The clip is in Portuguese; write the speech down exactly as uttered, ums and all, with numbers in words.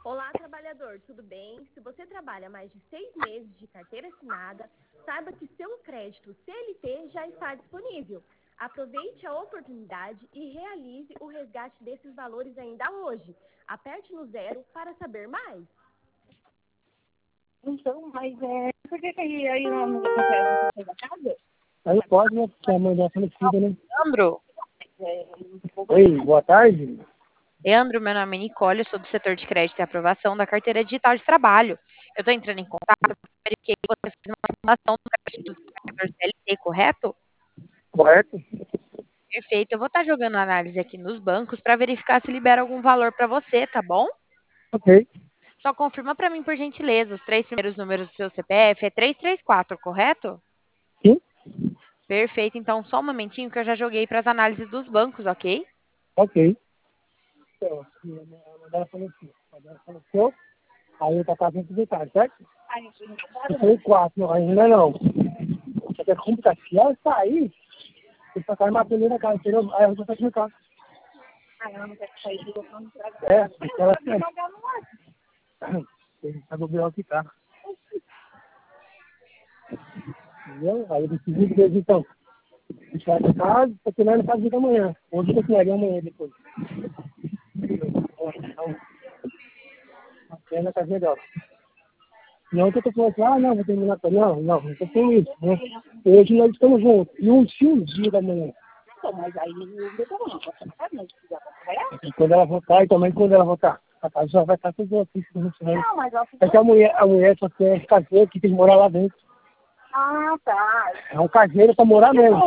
Olá, trabalhador, tudo bem? Se você trabalha mais de seis meses de carteira assinada, saiba que seu crédito C L T já está disponível. Aproveite a oportunidade e realize o resgate desses valores ainda hoje. Aperte no zero para saber mais. Então, mas é... Por que que aí, aí não não consegue da casa? Aí pode, né? Porque a mãe dela é falecida, né? Leandro? Oi, boa tarde. Leandro, meu nome é Nicole, eu sou do setor de crédito e aprovação da carteira digital de trabalho. Eu estou entrando em contato porque verifiquei que você fez uma simulação do crédito do cartão C L T, correto? Correto? Perfeito. Eu vou estar jogando análise aqui nos bancos para verificar se libera algum valor para você, tá bom? Ok. Só confirma para mim, por gentileza, os três primeiros números do seu C P F é trezentos e trinta e quatro, correto? Sim? Perfeito. Então, só um momentinho que eu já joguei para as análises dos bancos, ok? Ok. Então, a mãe dela faleceu. A mãe dela faleceu, aí eu tá fazendo detalhe, certo? A gente não Eu falei quatro, não, ainda não. Só que é complicado. Se ela sair, você só cai matando na casa, entendeu? Aí eu vou estar no carro. Ah, ela não quer sair do local do trabalho. É, porque ela Não, não, não. tem que saber o B O que tá. Entendeu? Aí eu decidi que então. Deixar essa casa, porque nós não fazemos amanhã. Hoje eu continuaria amanhã depois. Então, a pena tá legal. Não que eu tô falando assim, ah, não, vou terminar com Não, não, não tô com isso, né? Hoje nós estamos juntos. E um se um dia da manhã. Então, mas aí eu vou tomar uma coisa, sabe? Mas se quiser trabalhar. E quando ela voltar, e também quando ela voltar, a casa já vai estar tudo aqui. Não, mas ela É que a mulher, a mulher só quer caseiro que tem que morar lá dentro. Ah, tá. É um caseiro pra morar mesmo.